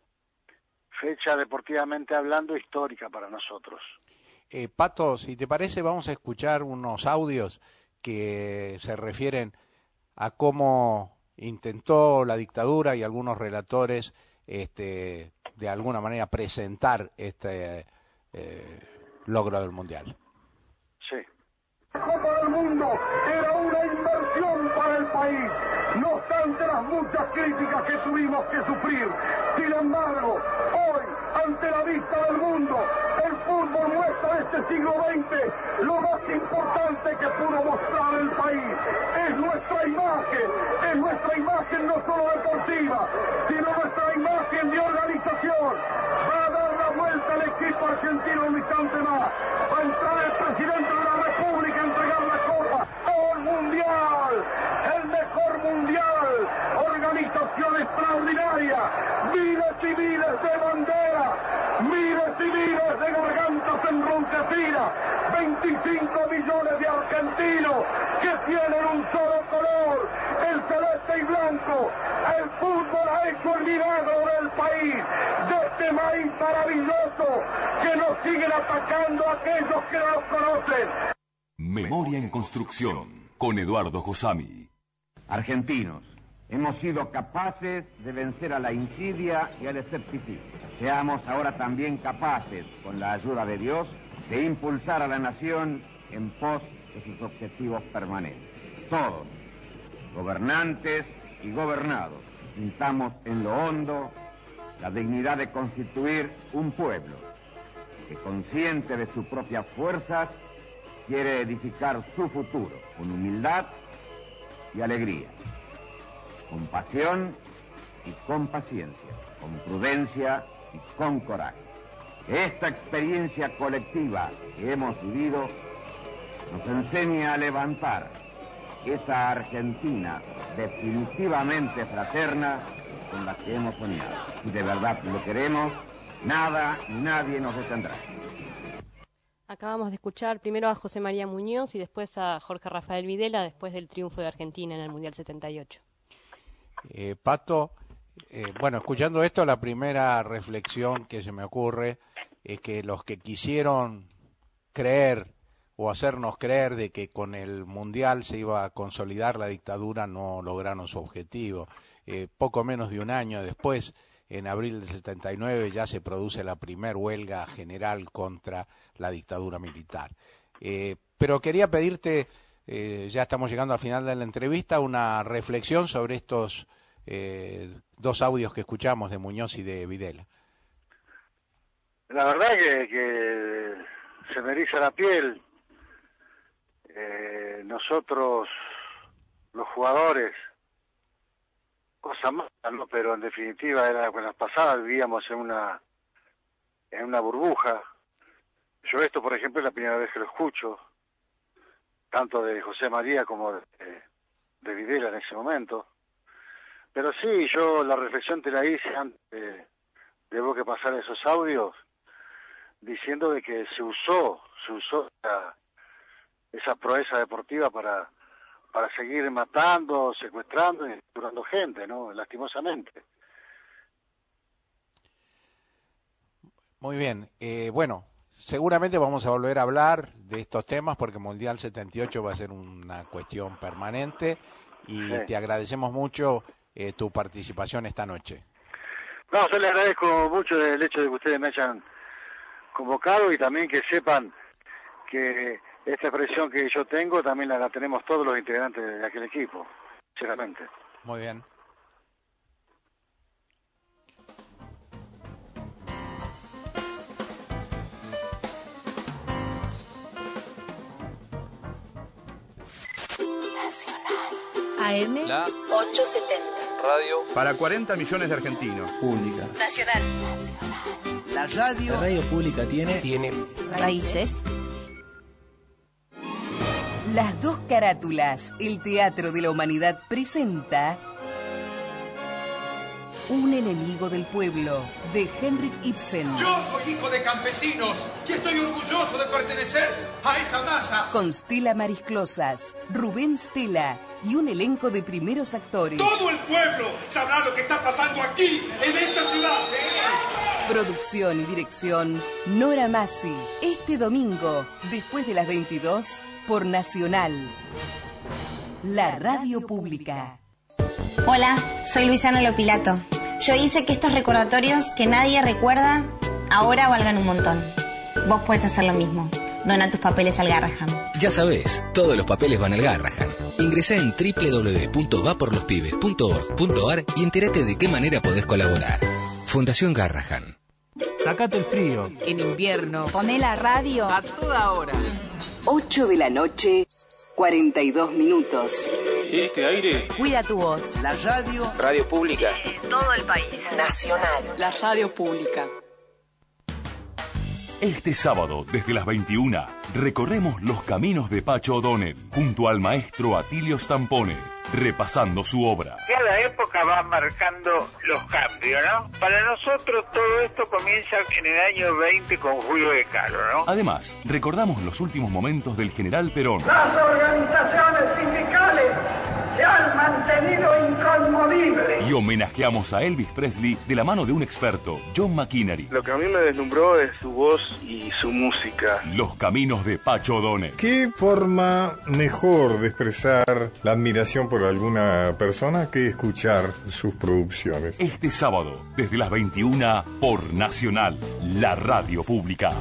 fecha deportivamente hablando histórica para nosotros. Eh, Pato, si te parece, vamos a escuchar unos audios que se refieren a cómo intentó la dictadura y algunos relatores este, de alguna manera presentar este eh, logro del Mundial. Sí. La Copa del Mundo era una inversión para el país, no obstante las muchas críticas que tuvimos que sufrir. Sin embargo, hoy, ante la vista del mundo, el fútbol muestra de este siglo veinte lo más importante que pudo mostrar el país. Es nuestra imagen, es nuestra imagen no solo deportiva, sino nuestra imagen de organización. Va a dar la vuelta al equipo argentino un instante más. Va a entrar el presidente de la República a entregar la copa. ¡Oh, el mundial! ¡El mejor mundial! Organización extraordinaria. Miles y miles de banderas. Miles y miles de gargantas enronquecidas. veinticinco millones de argentinos que tienen un solo color, el celeste y blanco. El fútbol ha hecho el milagro del país, de este país maravilloso que nos siguen atacando aquellos que no nos conocen. Memoria en Construcción, con Eduardo Josami. Argentinos, hemos sido capaces de vencer a la insidia y al escepticismo. Seamos ahora también capaces, con la ayuda de Dios, de impulsar a la nación en pos de sus objetivos permanentes. Todos, gobernantes y gobernados, sintamos en lo hondo la dignidad de constituir un pueblo que, consciente de sus propias fuerzas, quiere edificar su futuro con humildad y alegría, con pasión y con paciencia, con prudencia y con coraje. Esta experiencia colectiva que hemos vivido nos enseña a levantar esa Argentina definitivamente fraterna con la que hemos soñado. Si de verdad lo queremos, nada ni nadie nos detendrá. Acabamos de escuchar primero a José María Muñoz y después a Jorge Rafael Videla después del triunfo de Argentina en el Mundial setenta y ocho. Eh, Pato, eh, bueno, escuchando esto, la primera reflexión que se me ocurre es que los que quisieron creer o hacernos creer de que con el Mundial se iba a consolidar la dictadura no lograron su objetivo. Eh, poco menos de un año después, en abril del setenta y nueve, ya se produce la primer huelga general contra la dictadura militar. Eh, pero quería pedirte, eh, ya estamos llegando al final de la entrevista, una reflexión sobre estos eh, dos audios que escuchamos de Muñoz y de Videla. La verdad que, que se me eriza la piel. Eh, nosotros, los jugadores, cosa mala, ¿no? Pero en definitiva era con las pasadas, vivíamos en una en una burbuja. Yo esto, por ejemplo, es la primera vez que lo escucho, tanto de José María como de, de Videla en ese momento. Pero sí, yo la reflexión te la hice antes de, de vos que pasar esos audios, diciendo de que se usó, se usó esa, esa proeza deportiva para para seguir matando, secuestrando y capturando gente, ¿no? Lastimosamente. Muy bien. Eh, bueno, seguramente vamos a volver a hablar de estos temas porque Mundial setenta y ocho va a ser una cuestión permanente y sí. Te agradecemos mucho eh, tu participación esta noche. No, yo les agradezco mucho el hecho de que ustedes me hayan convocado y también que sepan que esta expresión que yo tengo también la, la tenemos todos los integrantes de aquel equipo, sinceramente. Muy bien. Nacional. A M La ochocientos setenta. Radio para cuarenta millones de argentinos. Pública. Nacional. Nacional. La radio. La radio pública tiene. Tiene. Raíces. Las dos carátulas, el Teatro de la Humanidad presenta Un enemigo del pueblo, de Henrik Ibsen. Yo soy hijo de campesinos y estoy orgulloso de pertenecer a esa masa. Con Stella Marisclosas, Rubén Stella y un elenco de primeros actores. Todo el pueblo sabrá lo que está pasando aquí, en esta ciudad. Producción y dirección, Nora Massi. Este domingo, después de las veintidós, por Nacional, la radio pública. Hola, soy Luisana Lopilato. Yo hice que estos recordatorios que nadie recuerda ahora valgan un montón. Vos podés hacer lo mismo. Dona tus papeles al Garrahan. Ya sabés, todos los papeles van al Garrahan. Ingresá en doble u doble u doble u punto va por los pibes punto org punto ar y entérate de qué manera podés colaborar. Fundación Garrahan. Sácate el frío. En invierno. Poné la radio a toda hora. ocho de la noche, cuarenta y dos minutos. Este aire. Cuida tu voz. La radio. Radio pública. En todo el país. Nacional. La radio pública. Este sábado, desde las veintiuna, recorremos los caminos de Pacho O'Donnell, junto al maestro Atilio Stampone, repasando su obra. Cada época va marcando los cambios, ¿no? Para nosotros todo esto comienza en el año veinte con Julio de Caro, ¿no? Además, recordamos los últimos momentos del general Perón. Las organizaciones sindicales se han mantenido inconmovibles. Y homenajeamos a Elvis Presley de la mano de un experto, John McInerney. Lo que a mí me deslumbró es su voz y su música. Los caminos de Pacho O'Donnell. ¿Qué forma mejor de expresar la admiración por alguna persona que escuchar sus producciones? Este sábado, desde las veintiuna, por Nacional, la radio pública.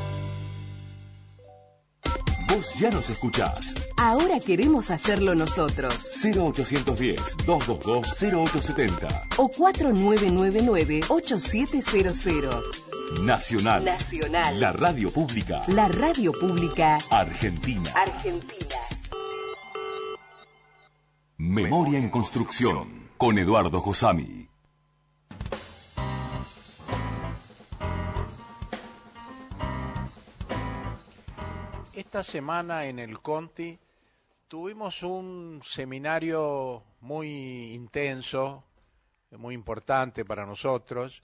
Vos ya nos escuchás. Ahora queremos hacerlo nosotros. cero ochocientos diez, doscientos veintidós, cero ochocientos setenta o cuatro nueve nueve nueve, ocho siete cero cero. Nacional. Nacional. La radio pública. La radio pública. Argentina. Argentina. Memoria en construcción. Con Eduardo Josami. Esta semana en el Conti tuvimos un seminario muy intenso, muy importante para nosotros.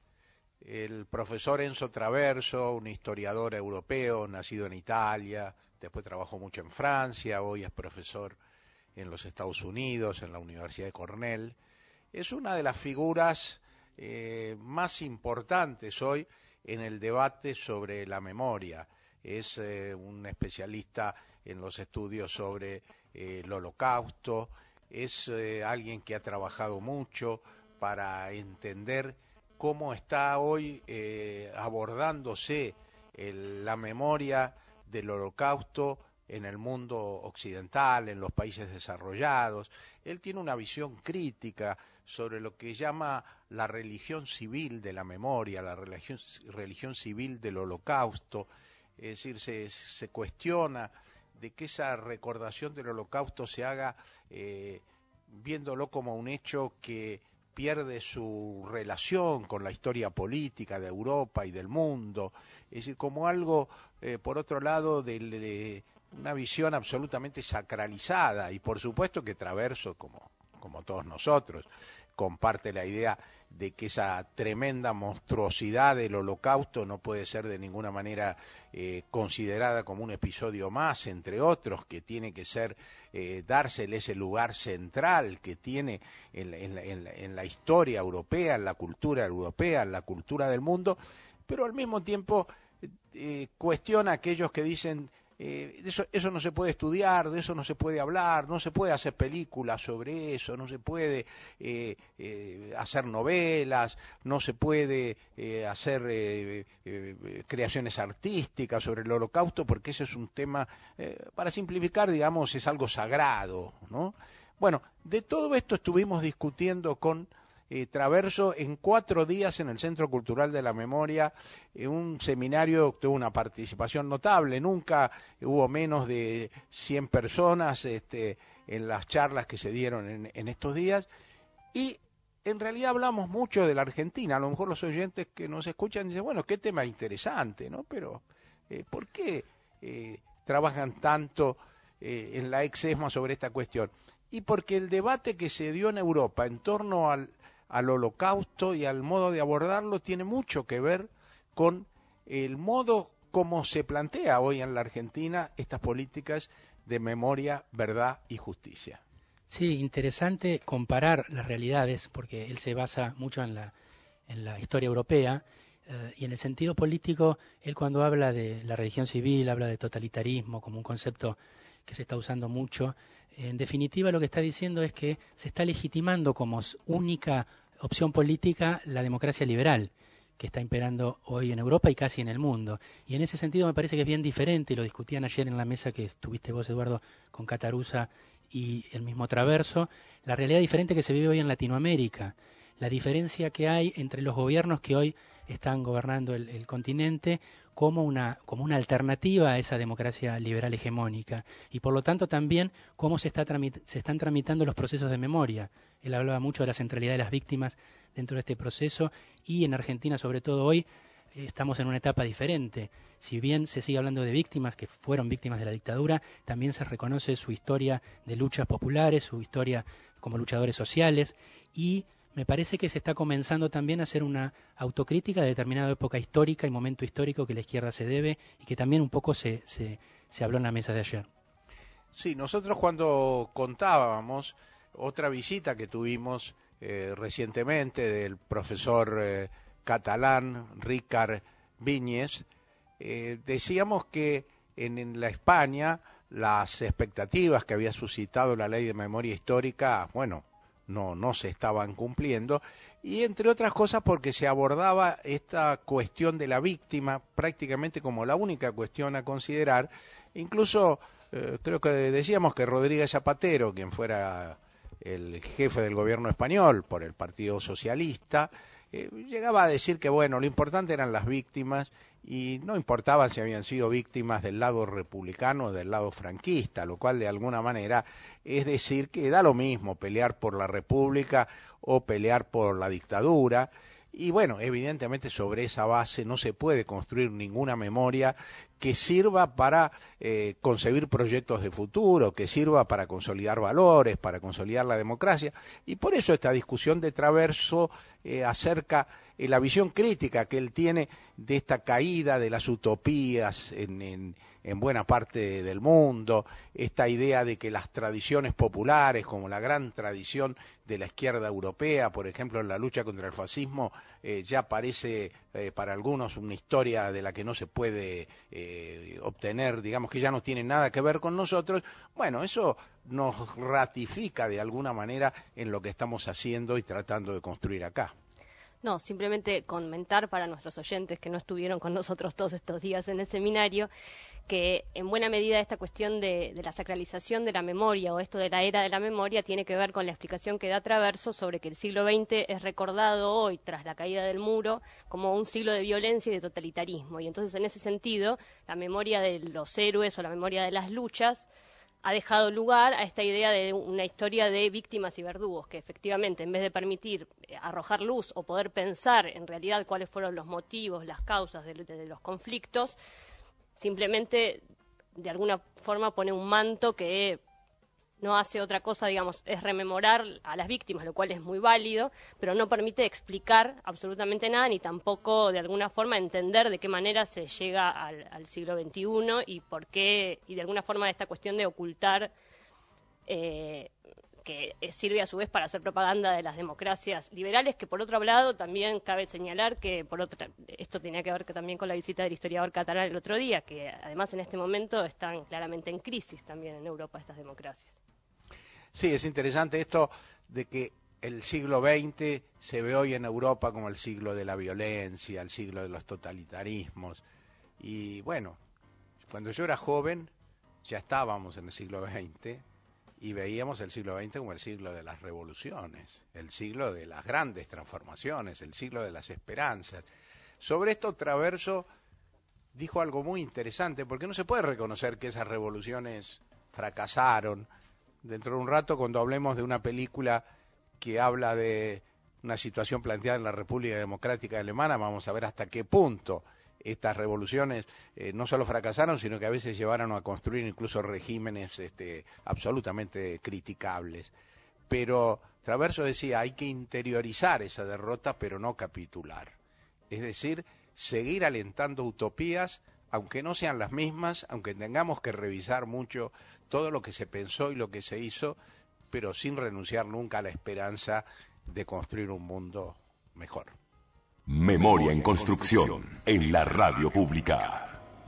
El profesor Enzo Traverso, un historiador europeo, nacido en Italia, después trabajó mucho en Francia, hoy es profesor en los Estados Unidos, en la Universidad de Cornell. Es una de las figuras eh, más importantes hoy en el debate sobre la memoria. Es eh, un especialista en los estudios sobre eh, el Holocausto, es eh, alguien que ha trabajado mucho para entender cómo está hoy eh, abordándose el, la memoria del Holocausto en el mundo occidental, en los países desarrollados. Él tiene una visión crítica sobre lo que llama la religión civil de la memoria, la religión, religión civil del Holocausto. Es decir, se, se cuestiona de que esa recordación del Holocausto se haga eh, viéndolo como un hecho que pierde su relación con la historia política de Europa y del mundo, es decir, como algo, eh, por otro lado, de, de una visión absolutamente sacralizada, y por supuesto que Traverso, como, como todos nosotros, comparte la idea de que esa tremenda monstruosidad del Holocausto no puede ser de ninguna manera eh, considerada como un episodio más, entre otros, que tiene que ser, eh, dársele ese lugar central que tiene en, en, en, en la historia europea, en la cultura europea, en la cultura del mundo, pero al mismo tiempo eh, cuestiona a aquellos que dicen Eh, eso, eso no se puede estudiar, de eso no se puede hablar, no se puede hacer películas sobre eso, no se puede eh, eh, hacer novelas, no se puede eh, hacer eh, eh, creaciones artísticas sobre el Holocausto, porque ese es un tema, eh, para simplificar, digamos, es algo sagrado, ¿no? Bueno, de todo esto estuvimos discutiendo con Eh, Traverso en cuatro días en el Centro Cultural de la Memoria, eh, un seminario que tuvo una participación notable, nunca hubo menos de cien personas este, en las charlas que se dieron en, en estos días, y en realidad hablamos mucho de la Argentina. A lo mejor los oyentes que nos escuchan dicen, bueno, qué tema interesante, ¿no? Pero, eh, ¿por qué eh, trabajan tanto eh, en la ex-ESMA sobre esta cuestión? Y porque el debate que se dio en Europa en torno al al Holocausto y al modo de abordarlo tiene mucho que ver con el modo como se plantea hoy en la Argentina estas políticas de memoria, verdad y justicia. Sí, interesante comparar las realidades, porque él se basa mucho en la, en la historia europea, eh, y en el sentido político, él cuando habla de la religión civil, habla de totalitarismo como un concepto que se está usando mucho. En definitiva, lo que está diciendo es que se está legitimando como única opción política la democracia liberal que está imperando hoy en Europa y casi en el mundo. Y en ese sentido me parece que es bien diferente, y lo discutían ayer en la mesa que estuviste vos, Eduardo, con Catarusa y el mismo Traverso, la realidad diferente que se vive hoy en Latinoamérica, la diferencia que hay entre los gobiernos que hoy están gobernando el, el continente como una, como una alternativa a esa democracia liberal hegemónica, y por lo tanto también cómo se, está tramit, se están tramitando los procesos de memoria. Él hablaba mucho de la centralidad de las víctimas dentro de este proceso, y en Argentina, sobre todo hoy, eh, estamos en una etapa diferente. Si bien se sigue hablando de víctimas que fueron víctimas de la dictadura, también se reconoce su historia de luchas populares, su historia como luchadores sociales, y me parece que se está comenzando también a hacer una autocrítica de determinada época histórica y momento histórico que la izquierda se debe, y que también un poco se, se, se habló en la mesa de ayer. Sí, nosotros cuando contábamos otra visita que tuvimos eh, recientemente del profesor eh, catalán Ricard Viñes, eh, decíamos que en, en la España las expectativas que había suscitado la ley de memoria histórica, bueno, no, no se estaban cumpliendo, y entre otras cosas porque se abordaba esta cuestión de la víctima prácticamente como la única cuestión a considerar. Incluso eh, creo que decíamos que Rodríguez Zapatero, quien fuera el jefe del gobierno español por el Partido Socialista, eh, llegaba a decir que bueno, lo importante eran las víctimas, y no importaban si habían sido víctimas del lado republicano o del lado franquista, lo cual de alguna manera es decir que da lo mismo pelear por la república o pelear por la dictadura, Y bueno, evidentemente sobre esa base no se puede construir ninguna memoria que sirva para eh, concebir proyectos de futuro, que sirva para consolidar valores, para consolidar la democracia. Y por eso esta discusión de Traverso eh, acerca eh, la visión crítica que él tiene de esta caída de las utopías en, en, en buena parte del mundo, esta idea de que las tradiciones populares, como la gran tradición de la izquierda europea, por ejemplo, en la lucha contra el fascismo, eh, ya parece eh, para algunos una historia de la que no se puede eh, obtener, digamos que ya no tiene nada que ver con nosotros. Bueno, eso nos ratifica de alguna manera en lo que estamos haciendo y tratando de construir acá. No, simplemente comentar para nuestros oyentes que no estuvieron con nosotros todos estos días en el seminario, que en buena medida esta cuestión de, de la sacralización de la memoria o esto de la era de la memoria tiene que ver con la explicación que da Traverso sobre que el siglo veinte es recordado hoy, tras la caída del muro, como un siglo de violencia y de totalitarismo. Y entonces, en ese sentido, la memoria de los héroes o la memoria de las luchas ha dejado lugar a esta idea de una historia de víctimas y verdugos, que efectivamente, en vez de permitir arrojar luz o poder pensar en realidad cuáles fueron los motivos, las causas de, de, de los conflictos, simplemente de alguna forma pone un manto que no hace otra cosa, digamos, es rememorar a las víctimas, lo cual es muy válido, pero no permite explicar absolutamente nada, ni tampoco de alguna forma entender de qué manera se llega al, al siglo veintiuno y por qué, y de alguna forma esta cuestión de ocultar, eh, que sirve a su vez para hacer propaganda de las democracias liberales, que por otro lado también cabe señalar que por otra, esto tenía que ver que también con la visita del historiador catalán el otro día, que además en este momento están claramente en crisis también en Europa estas democracias. Sí, es interesante esto de que el siglo veinte se ve hoy en Europa como el siglo de la violencia, el siglo de los totalitarismos. Y bueno, cuando yo era joven ya estábamos en el siglo veinte y veíamos el siglo veinte como el siglo de las revoluciones, el siglo de las grandes transformaciones, el siglo de las esperanzas. Sobre esto Traverso dijo algo muy interesante, porque no se puede reconocer que esas revoluciones fracasaron. Dentro de un rato, cuando hablemos de una película que habla de una situación planteada en la República Democrática Alemana, vamos a ver hasta qué punto estas revoluciones eh, no solo fracasaron, sino que a veces llevaron a construir incluso regímenes este, absolutamente criticables. Pero Traverso decía, hay que interiorizar esa derrota, pero no capitular. Es decir, seguir alentando utopías, aunque no sean las mismas, aunque tengamos que revisar mucho todo lo que se pensó y lo que se hizo, pero sin renunciar nunca a la esperanza de construir un mundo mejor. Memoria en construcción, en la radio pública.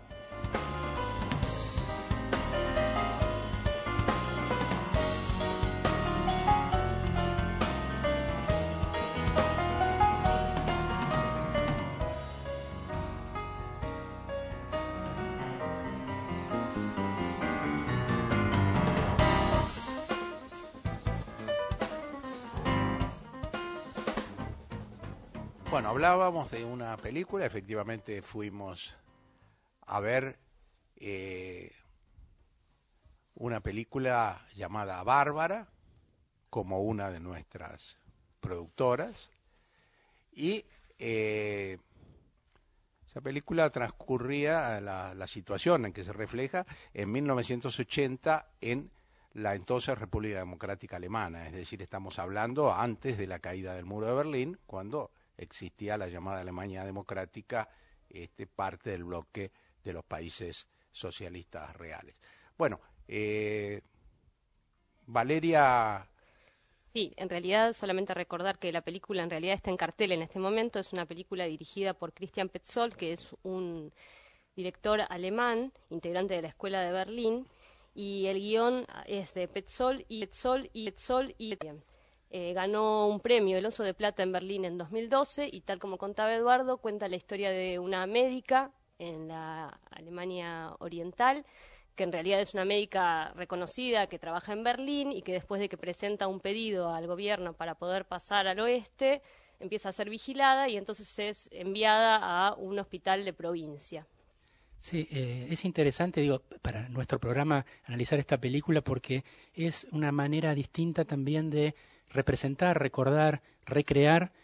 Bueno, hablábamos de una película, efectivamente fuimos a ver eh, una película llamada Bárbara, como una de nuestras productoras, y eh, esa película transcurría, la, la situación en que se refleja, en mil novecientos ochenta en la entonces República Democrática Alemana, es decir, estamos hablando antes de la caída del muro de Berlín, cuando existía la llamada Alemania democrática, este, parte del bloque de los países socialistas reales. Bueno, eh, Valeria... Sí, en realidad solamente recordar que la película en realidad está en cartel en este momento, es una película dirigida por Christian Petzold, que es un director alemán, integrante de la Escuela de Berlín, y el guión es de Petzold y Petzold y Petzold y... Eh, ganó un premio, el Oso de Plata, en Berlín en dos mil doce, y tal como contaba Eduardo, cuenta la historia de una médica en la Alemania Oriental, que en realidad es una médica reconocida que trabaja en Berlín y que después de que presenta un pedido al gobierno para poder pasar al oeste, empieza a ser vigilada y entonces es enviada a un hospital de provincia. Sí, eh, es interesante, digo, para nuestro programa analizar esta película porque es una manera distinta también de representar, recordar, recrear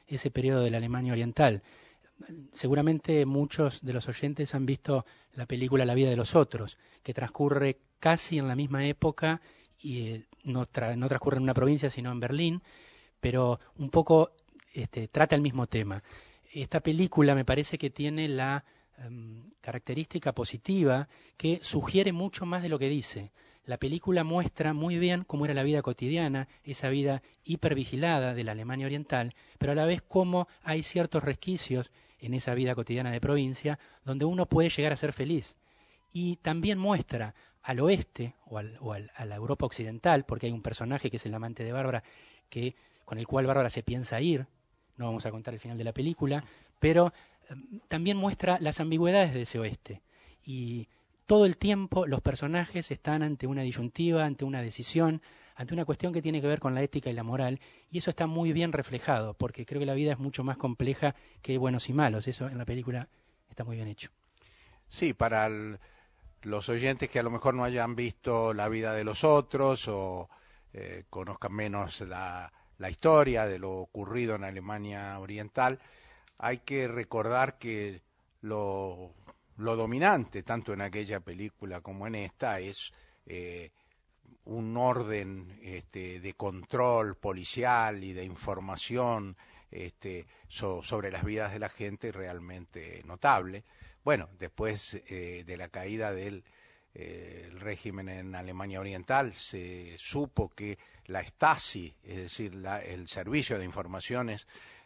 ese periodo de la Alemania Oriental. Seguramente muchos de los oyentes han visto la película La vida de los otros, que transcurre casi en la misma época y eh, no, tra no transcurre en una provincia sino en Berlín, pero un poco este, trata el mismo tema. Esta película me parece que tiene la um, característica positiva que sugiere mucho más de lo que dice. La película muestra muy bien cómo era la vida cotidiana, esa vida hipervigilada de la Alemania Oriental, pero a la vez cómo hay ciertos resquicios en esa vida cotidiana de provincia donde uno puede llegar a ser feliz. Y también muestra al oeste o, al, o al, a la Europa occidental, porque hay un personaje que es el amante de Bárbara, que, con el cual Bárbara se piensa ir, no vamos a contar el final de la película, pero eh, también muestra las ambigüedades de ese oeste. Y todo el tiempo los personajes están ante una disyuntiva, ante una decisión, ante una cuestión que tiene que ver con la ética y la moral, y eso está muy bien reflejado, porque creo que la vida es mucho más compleja que buenos y malos. Eso en la película está muy bien hecho. Sí, para el, los oyentes que a lo mejor no hayan visto La vida de los otros o eh, conozcan menos la, la historia de lo ocurrido en Alemania Oriental, hay que recordar que lo, lo dominante, tanto en aquella película como en esta, es eh, un orden este, de control policial y de información este, so, sobre las vidas de la gente realmente notable. Bueno, después eh, de la caída del eh, el régimen en Alemania Oriental, se supo que la Stasi, es decir, la, el servicio de informaciones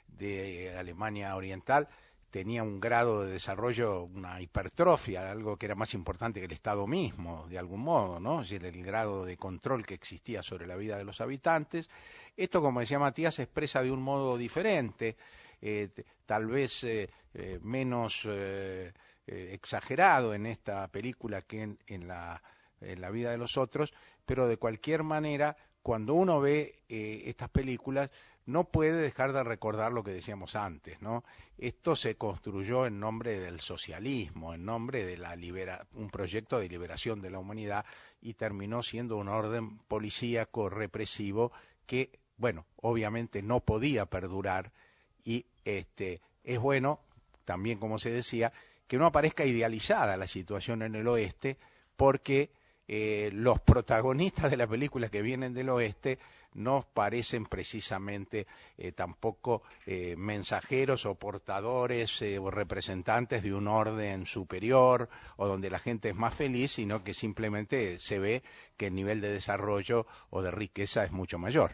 de Alemania Oriental, tenía un grado de desarrollo, una hipertrofia, algo que era más importante que el Estado mismo, de algún modo, ¿no? Es decir, el grado de control que existía sobre la vida de los habitantes. Esto, como decía Matías, se expresa de un modo diferente, eh, tal vez eh, eh, menos eh, eh, exagerado en esta película que en, en, la, en La vida de los otros, pero de cualquier manera, cuando uno ve eh, estas películas, no puede dejar de recordar lo que decíamos antes, ¿no? Esto se construyó en nombre del socialismo, en nombre de la libera un proyecto de liberación de la humanidad, y terminó siendo un orden policíaco represivo que, bueno, obviamente no podía perdurar, y este es bueno, también como se decía, que no aparezca idealizada la situación en el oeste, porque eh, los protagonistas de la película que vienen del oeste no parecen precisamente eh, tampoco eh, mensajeros o portadores eh, o representantes de un orden superior o donde la gente es más feliz, sino que simplemente se ve que el nivel de desarrollo o de riqueza es mucho mayor.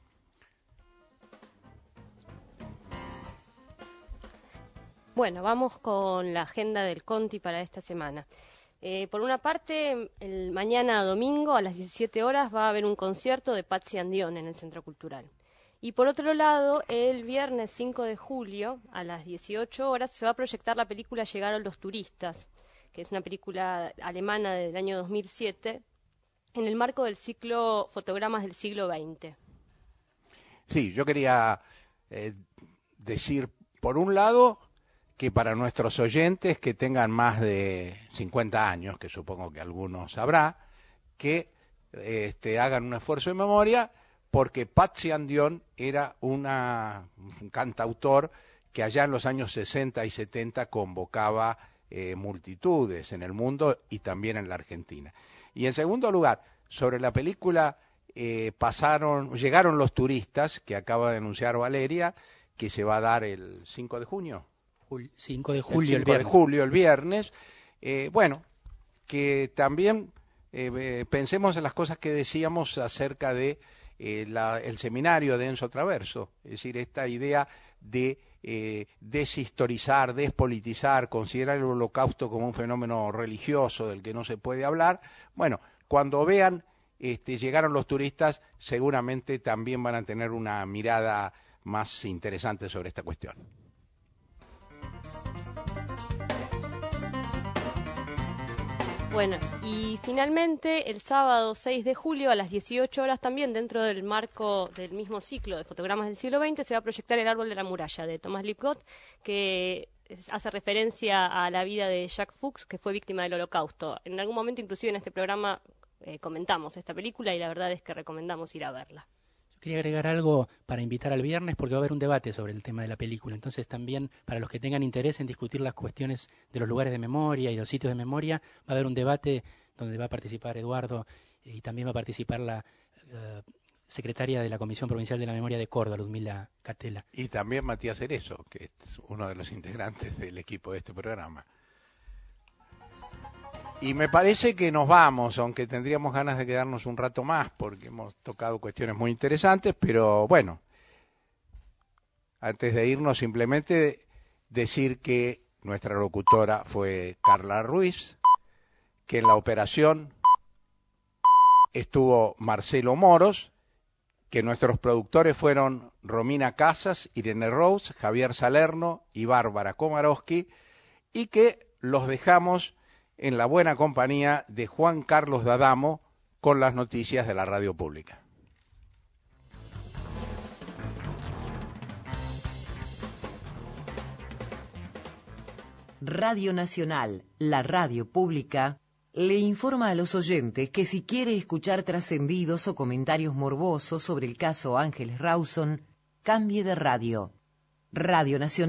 Bueno, vamos con la agenda del Conti para esta semana. Eh, por una parte, el mañana domingo a las diecisiete horas va a haber un concierto de Patsy and Dion en el Centro Cultural. Y por otro lado, el viernes cinco de julio a las dieciocho horas se va a proyectar la película Llegaron los turistas, que es una película alemana del año dos mil siete, en el marco del ciclo Fotogramas del siglo veinte. Sí, yo quería eh, decir, por un lado, que para nuestros oyentes que tengan más de cincuenta años, que supongo que algunos habrá, que este, hagan un esfuerzo de memoria, porque Patsy and Dion era una, un cantautor que allá en los años sesenta y setenta convocaba eh, multitudes en el mundo y también en la Argentina. Y en segundo lugar, sobre la película eh, pasaron, llegaron los turistas, que acaba de anunciar Valeria, que se va a dar el cinco de junio. cinco de julio, el cinco de julio, el viernes. Eh, bueno, que también eh, pensemos en las cosas que decíamos acerca de eh, la, el seminario de Enzo Traverso, es decir, esta idea de eh, deshistorizar, despolitizar, considerar el Holocausto como un fenómeno religioso del que no se puede hablar. Bueno, cuando vean este, llegaron los turistas, seguramente también van a tener una mirada más interesante sobre esta cuestión. Bueno, y finalmente el sábado seis de julio a las dieciocho horas también, dentro del marco del mismo ciclo de Fotogramas del siglo veinte, se va a proyectar El árbol de la muralla de Thomas Lipgott, que hace referencia a la vida de Jacques Fuchs, que fue víctima del Holocausto. En algún momento, inclusive en este programa, eh, comentamos esta película y la verdad es que recomendamos ir a verla. Quería agregar algo para invitar al viernes porque va a haber un debate sobre el tema de la película. Entonces también para los que tengan interés en discutir las cuestiones de los lugares de memoria y de los sitios de memoria, va a haber un debate donde va a participar Eduardo y también va a participar la uh, secretaria de la Comisión Provincial de la Memoria de Córdoba, Ludmila Catela. Y también Matías Cerezo, que es uno de los integrantes del equipo de este programa. Y me parece que nos vamos, aunque tendríamos ganas de quedarnos un rato más, porque hemos tocado cuestiones muy interesantes, pero bueno, antes de irnos simplemente decir que nuestra locutora fue Carla Ruiz, que en la operación estuvo Marcelo Moros, que nuestros productores fueron Romina Casas, Irene Rose, Javier Salerno y Bárbara Komarowski, y que los dejamos en la buena compañía de Juan Carlos D'Adamo con las noticias de la radio pública. Radio Nacional, la radio pública, le informa a los oyentes que si quiere escuchar trascendidos o comentarios morbosos sobre el caso Ángeles Rawson, cambie de radio. Radio Nacional.